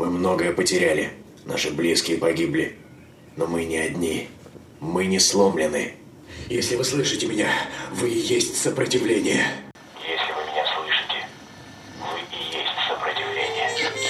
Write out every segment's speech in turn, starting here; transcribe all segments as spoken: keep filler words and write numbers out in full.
Мы многое потеряли. Наши близкие погибли. Но мы не одни. Мы не сломлены. Если вы слышите меня, вы и есть сопротивление. Если вы меня слышите, вы и есть сопротивление.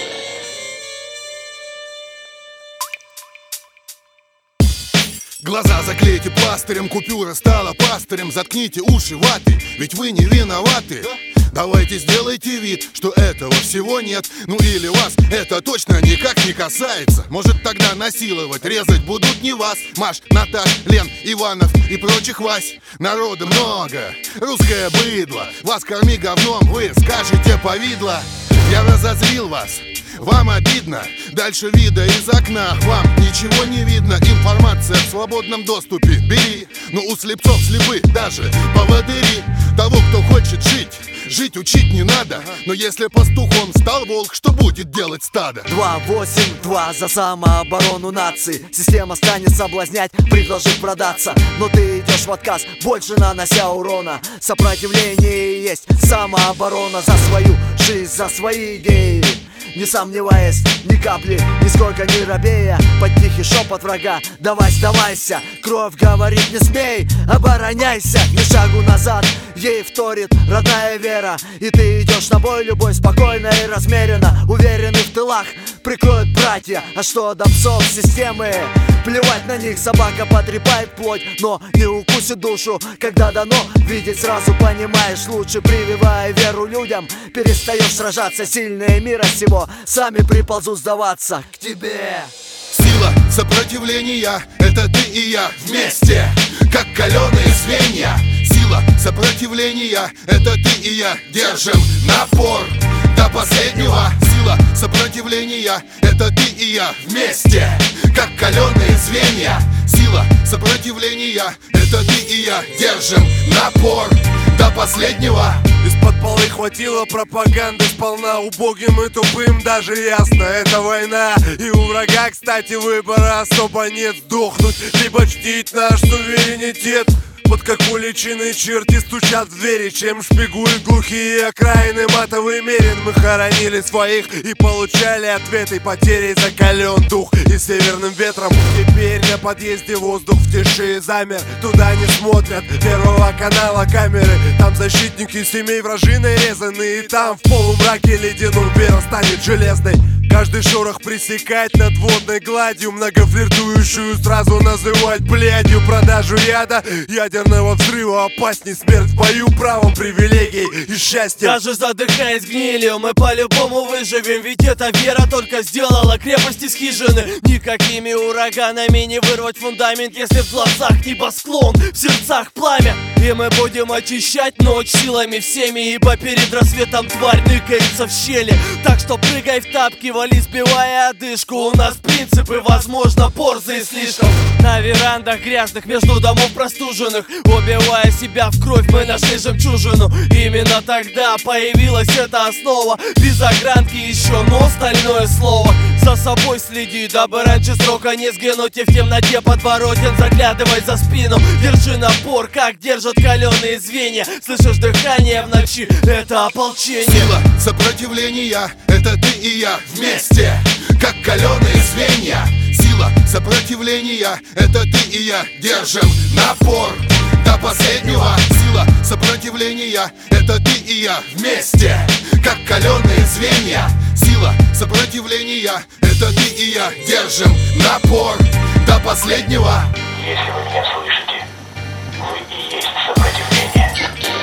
Глаза заклейте пластырем, купюра стала пастырем. Заткните уши ваты, ведь вы не виноваты. Давайте сделайте вид, что этого всего нет. Ну или вас это точно никак не касается. Может тогда насиловать, резать будут не вас, Маш, Наташ, Лен, Иванов и прочих Вась. Народа много, русское быдло. Вас корми говном, вы скажете повидло. Я разозлил вас, вам обидно. Дальше вида из окна, вам ничего не видно. Информация в свободном доступе, бери. Но у слепцов слепы даже поводыри. Того, кто хочет жить, жить учить не надо. Но если пастухом стал волк, что будет делать стадо? Два восемь два за самооборону нации. Система станет соблазнять, предложит продаться. Но ты идешь в отказ, больше нанося урона. Сопротивление есть самооборона. За свою жизнь, за свои идеи, не сомневаясь ни капли, нисколько не робея. Под тихий шепот врага: давай, сдавайся. Кровь говорит: не смей, обороняйся. Ни шагу назад ей вторит родная вера. И ты идешь на бой любой спокойно и размеренно. Уверенный в тылах прикроют братья. А что до псов системы? Плевать на них, собака потрепает плоть, но не укусит душу. Когда дано видеть, сразу понимаешь лучше. Прививая веру людям, перестаешь сражаться. Сильные мира сего сами приползут сдаваться к тебе. Сила сопротивления — это ты и я вместе, как каленые звенья. Сила сопротивления — это ты и я. Держим напор до последнего. Сила сопротивления — это ты и я вместе, как каленые звенья. Сила сопротивления — это ты и я. Держим напор до последнего. Из-под полы хватило пропаганды сполна. Убогим и тупым даже ясно, это война. И у врага, кстати, выбора особо нет: сдохнуть, либо чтить наш суверенитет. Под как уличные черти стучат в двери, чем шпигуют глухие окраины. Матовый мерин мы хоронили своих и получали ответы. Потери закален дух и северным ветром. Теперь на подъезде воздух в тиши замер. Туда не смотрят первого канала камеры. Там защитники семей вражины резаны. И там в полумраке ледяном вера станет железной. Каждый шорох пресекать над водной гладью. Многофлиртующую сразу называть блядью. Продажу яда, ядерного взрыва опасней. Смерть в бою правом, привилегий и счастья. Даже задыхаясь гнилью, мы по-любому выживем. Ведь эта вера только сделала крепость из хижины. Никакими ураганами не вырвать фундамент, если в глазах небосклон, в сердцах пламя. И мы будем очищать ночь силами всеми, ибо перед рассветом тварь ныкается в щели. Так что прыгай в тапки, вали, сбивая одышку. У нас принципы, возможно, борзые слишком. На верандах грязных, между домов простуженных, убивая себя в кровь, мы нашли жемчужину. Именно тогда появилась эта основа. Без огранки еще, но остальное слово. За собой следи, дабы раньше срока не сгинуть. И в темноте подворотен заглядывай за спину. Держи напор, как держат каленые звенья. Слышишь дыхание в ночи, это ополчение. Сила сопротивления — это ты и я вместе, как каленые звенья. Сила сопротивления — это ты и я. Держим напор до последнего. Сила сопротивления — это ты и я вместе, как каленые звенья. Сила сопротивления — это ты и я. Держим напор до последнего. Если вы меня слышите, вы и есть сопротивление.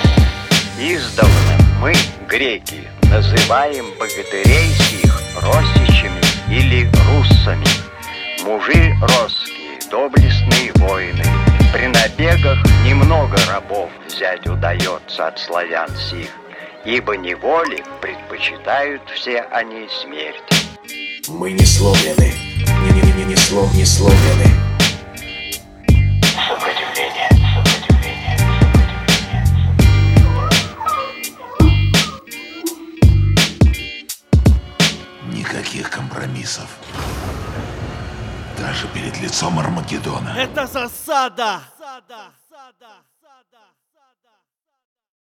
Издавна мы, греки, называем богатырей сих росичами или руссами. Мужи росские, доблестные воины. При набегах немного рабов взять удается от славян сих, ибо неволе предпочитают все они смерть. Мы не сломлены. Не-не-не, не слом, не сломлены. Сопротивление, сопротивление, сопротивление. Никаких компромиссов. Даже перед лицом Армагеддона. Это засада! Засада! Засада!